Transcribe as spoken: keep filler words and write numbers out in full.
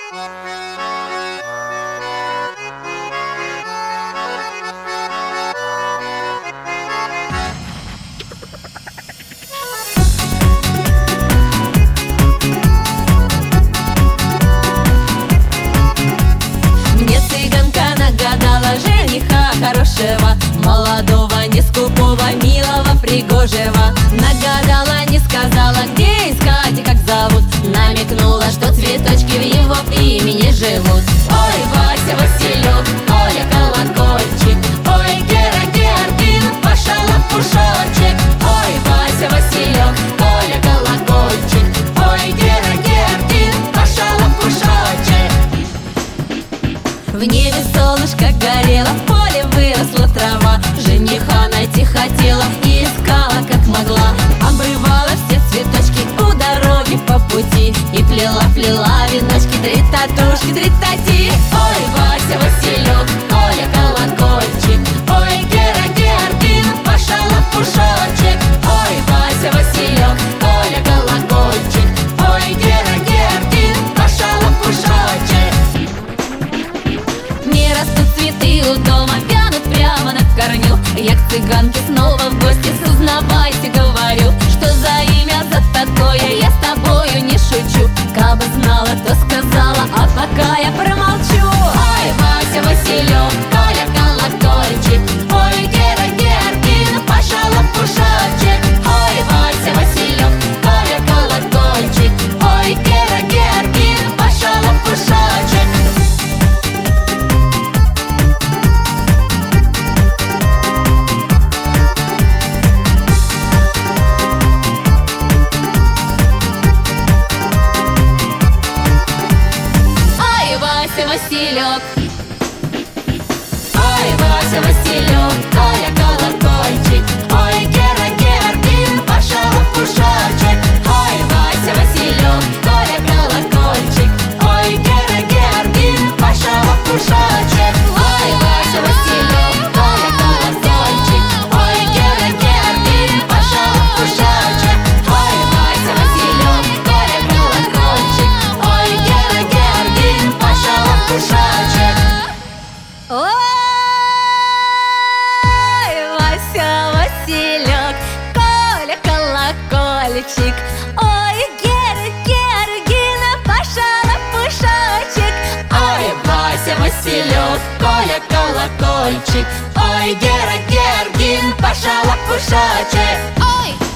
Мне цыганка нагадала жениха хорошего, молодого, не скупого, милого, пригожего. Нагадала, не сказала, где искать и как зовут. Намекнула, что цветочки в его имени живут. Ой, Вася, Василек, Оля, колокольчик, ой, Гера, Георгин, Паша, лопушочек. Ой, Вася, Василек, Оля, колокольчик, ой, Гера, Георгин, Паша, лопушочек. В небе солнышко горело, в поле выросла трава. Жениха найти хотела и искала как могла. Обрывала все цветочки у дороги по пути и плела-плела веночки, три татушки, три тати. Ой, Вася, Василек, Оля, колокольчик, ой, Гера, Георгин, Паша, лопушочек. Ой, Вася, Василек, Оля, колокольчик, ой, Гера, Георгин, Паша, лопушочек. Не растут цветы у дома, вянут прямо на корню. Я к цыганке снова в гости, узнавайте, говорю. Что за имя за такое, я с тобою не шучу. Кабы знала, то сказала, а пока я промолчу. Ой, Вася, Василек, Оля, колокольчик, ой, Гера, Георгин, Паша, лопушочек. Ой, Вася, Василек, Оля, колокольчик, ой, Гера, Георгин, Паша, лопушочек. Василек, ой, Вася, Василек, Оля, колокольчик, ой, Гера, Георгин, Паша, лопушочек. Ой, Вася, Василек, Оля, колокольчик, ой, Гера, Георгин, Паша, лопушочек. Ой, Вася, Василек, Оля, колокольчик, ой, Гера, Георгин, Паша, лопушочек. Ой, Вася, Василек, Оля, колокольчик, ой, Гера, Георгин, Паша, лопушочек. Ой, Вася, Василек, Коля, колокольчик, ой, Гера, Георгин, Паша, лопушочек. Ой, Вася, Василек, Коля, колокольчик, ой, Гера, Георгин, Паша, лопушочек. Ой.